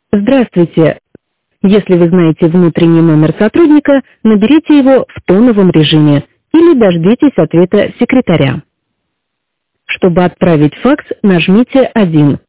Здравствуйте. Если вы знаете внутренний номер сотрудника, наберите его в тоновом режиме или дождитесь ответа секретаря. Чтобы отправить факс, нажмите 1.